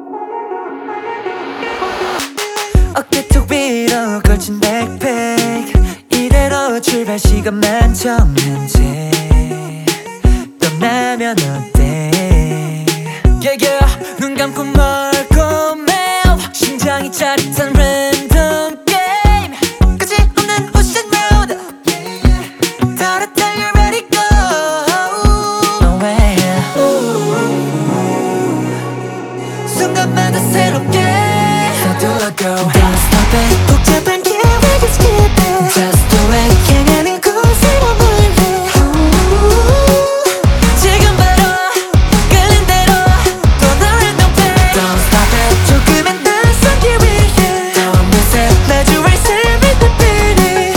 어깨 쪽 위로 걸친 백팩 이대로 출발 시간만 정해제 떠나면 어때 yeah, yeah. 눈 감고 멀고 매우 심장이 짜릿한 랜덤 게임 끝이 없는 오션 로드 따뜻한 you ready go nowhere 순간마다 새롭게 서둘러 go Don't stop it 복잡한 계획은 skip it Just do it 향하는 곳으로 몰래 지금 바로 끌린 대로 떠나 random day Don't stop it 조금은 더 쏘기 위해 Don't miss it 마주할 삶의 빛이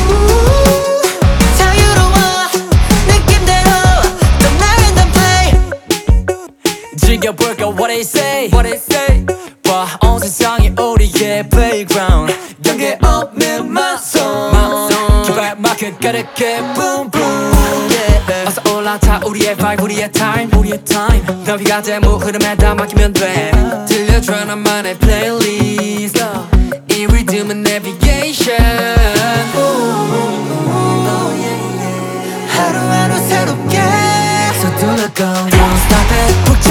자유로워 느낌대로 떠나 random play 즐겨볼까 what they say 봐 온 세상이 우리의 playground 경계 없는 my song 기발 마크 가득해 boom boom yeah. 어서 올라타 우리의 vibe 우리의 time 너비가 대무 흐름에 다 맡기면 돼 들려줘 나만의 playlist 이 리듬은 navigation 하루하루 새롭게 서둘러 go Don't stop it